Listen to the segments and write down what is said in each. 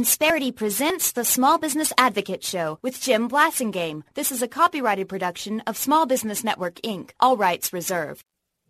Insperity presents the Small Business Advocate Show with Jim Blasingame. This is a copyrighted production of Small Business Network, Inc., all rights reserved.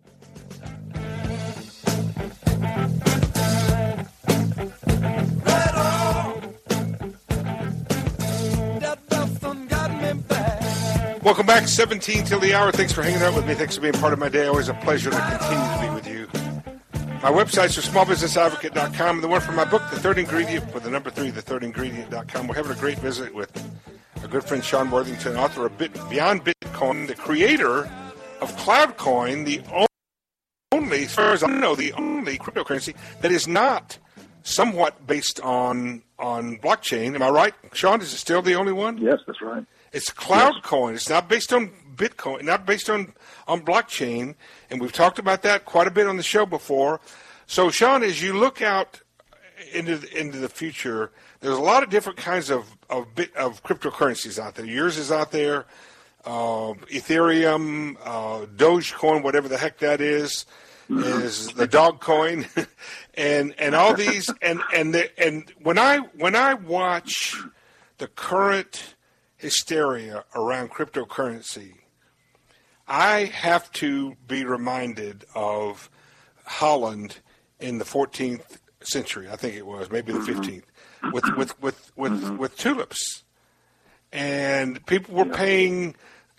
Welcome back, 17 till the hour. Thanks for hanging out with me. Thanks for being part of my day. Always a pleasure to continue to be with you. My websites are smallbusinessadvocate.com and the one for my book, The Third Ingredient, with the number 3, thethirdingredient.com. We're having a great visit with our good friend Sean Worthington, author of Beyond Bitcoin, the creator of CloudCoin, the only, as far as I know, the only cryptocurrency that is not somewhat based on blockchain. Am I right, Sean? Is it still the only one? Yes, that's right. It's CloudCoin. Yes. It's not based on Bitcoin, not based on blockchain, and we've talked about that quite a bit on the show before. So, Sean, as you look out into the future, there's a lot of different kinds of cryptocurrencies out there. Yours is out there, Ethereum, Dogecoin, whatever the heck that is the dog coin, and all these, and when I watch the current hysteria around cryptocurrency, I have to be reminded of Holland in the 14th century. I think it was maybe the 15th, with tulips, and people were paying.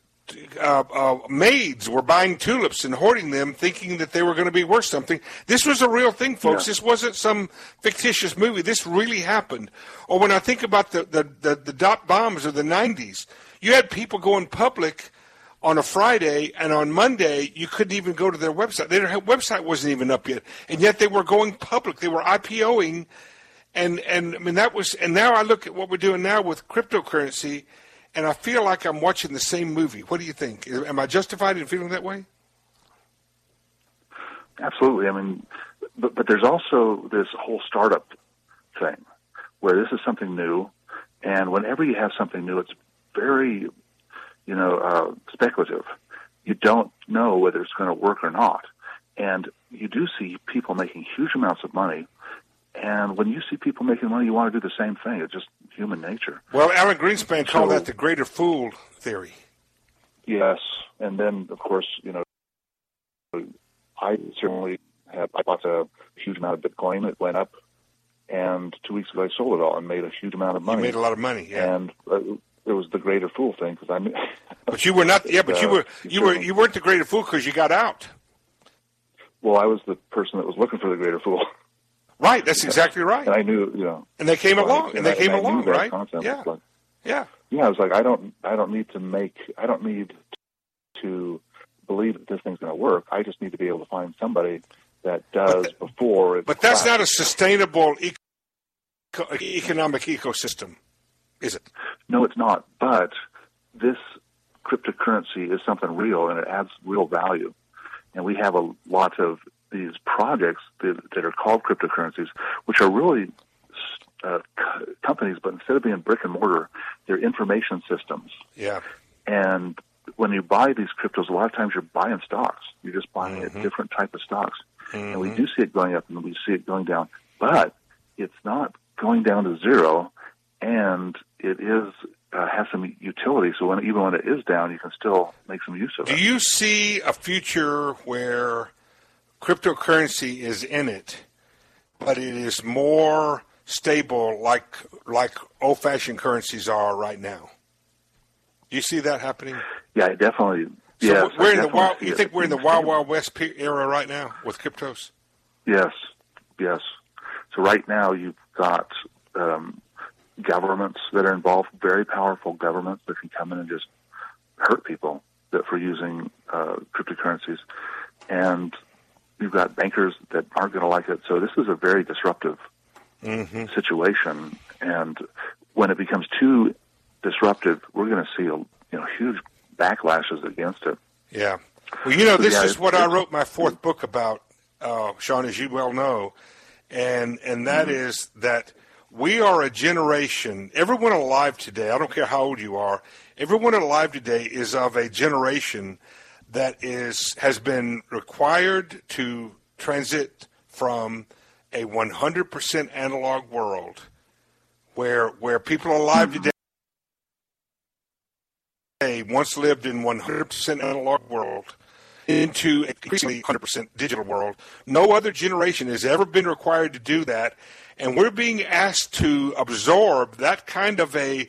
Maids were buying tulips and hoarding them, thinking that they were going to be worth something. This was a real thing, folks. Yeah. This wasn't some fictitious movie. This really happened. Or when I think about the dot bombs of the 90s, you had people going public on a Friday, and on Monday you couldn't even go to their website. Their website wasn't even up yet, and yet they were going public. They were IPOing, and I mean that was. And now I look at what we're doing now with cryptocurrency. And I feel like I'm watching the same movie. What do you think? Am I justified in feeling that way? Absolutely. I mean, but there's also this whole startup thing where this is something new, and whenever you have something new, it's very, speculative. You don't know whether it's going to work or not, and you do see people making huge amounts of money. And when you see people making money, you want to do the same thing. It's just human nature. Well, Alan Greenspan called that the greater fool theory. Yes. And then, of course, I certainly I bought a huge amount of Bitcoin. It went up. And 2 weeks ago, I sold it all and made a huge amount of money. You made a lot of money, yeah. And it was the greater fool thing. But you were not, yeah, but you weren't the greater fool because you got out. Well, I was the person that was looking for the greater fool. Right, that's exactly right. And I knew, And they came along, right? Yeah. Yeah. Yeah, I was like, I don't need to believe that this thing's going to work. I just need to be able to find somebody that does before it's. But that's not a sustainable economic ecosystem, is it? No, it's not. But this cryptocurrency is something real, and it adds real value. And we have a lot of these projects that are called cryptocurrencies, which are really companies, but instead of being brick and mortar, they're information systems. Yeah. And when you buy these cryptos, a lot of times you're buying stocks. You're just buying a different type of stocks. And we do see it going up and we see it going down. But it's not going down to zero, and it is has some utility. So even when it is down, you can still make some use of it. Do you see a future where cryptocurrency is in it, but it is more stable like old-fashioned currencies are right now? Do you see that happening? Yeah, definitely. So yes, we're in the wild. You think we're in the Wild West era right now with cryptos? Yes. So right now you've got governments that are involved, very powerful governments that can come in and just hurt people for using cryptocurrencies, and you've got bankers that aren't going to like it. So this is a very disruptive situation, and when it becomes too disruptive, we're going to see huge backlashes against it. Yeah. Well, this is what I wrote my fourth book about, Sean, as you well know, and that is that we are a generation, everyone alive today, I don't care how old you are, everyone alive today is of a generation that has been required to transit from a 100% analog world where people alive today once lived in 100% analog world into increasingly 100% digital world. No other generation has ever been required to do that, and we're being asked to absorb that kind of a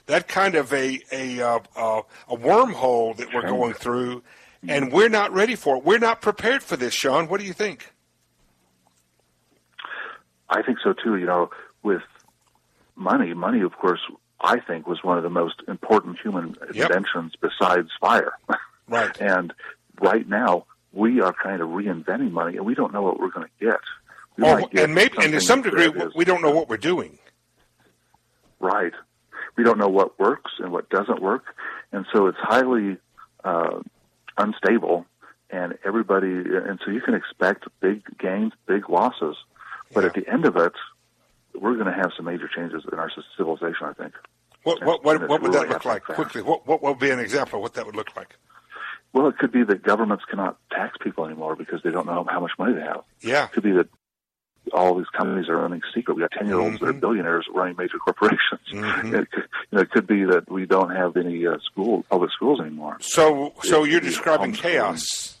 wormhole that we're going through, and we're not ready for it. We're not prepared for this, Sean. What do you think? I think so too. You know, with money, of course, I think was one of the most important human inventions besides fire. Right. And right now, we are kind of reinventing money, and we don't know what we're going to get. And to some degree, we don't know what we're doing. Right. We don't know what works and what doesn't work, and so it's highly unstable. And so you can expect big gains, big losses, but at the end of it, we're going to have some major changes in our civilization, I think. What would that look like? Quickly, what would be an example of what that would look like? Well, it could be that governments cannot tax people anymore because they don't know how much money they have. Yeah. It could be that all these companies are running secret. We got 10-year-olds that are billionaires running major corporations. It could be that we don't have any public schools anymore. So you're describing chaos.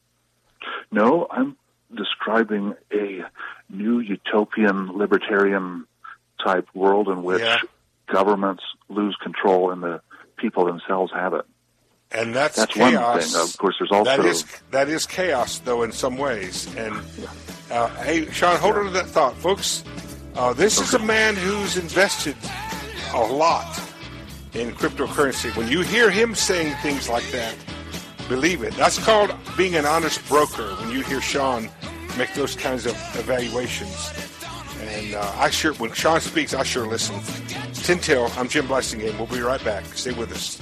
No, I'm describing a new utopian, libertarian type world in which governments lose control and the people themselves have it. And that's chaos. One thing. Of course, there's also that is chaos, though, in some ways. And hey, Sean, hold on to that thought, folks. This is a man who's invested a lot in cryptocurrency. When you hear him saying things like that, believe it. That's called being an honest broker. When you hear Sean make those kinds of evaluations, and when Sean speaks, I sure listen. Tintel, I'm Jim Blasingame. We'll be right back. Stay with us.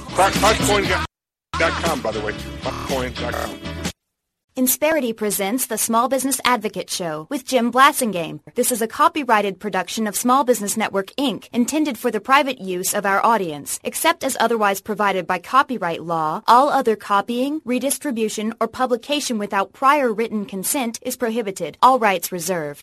Crackcoin.com, by the way. Crackcoin.com. Insperity presents the Small Business Advocate Show with Jim Blasingame. This is a copyrighted production of Small Business Network, Inc., intended for the private use of our audience. Except as otherwise provided by copyright law, all other copying, redistribution, or publication without prior written consent is prohibited. All rights reserved.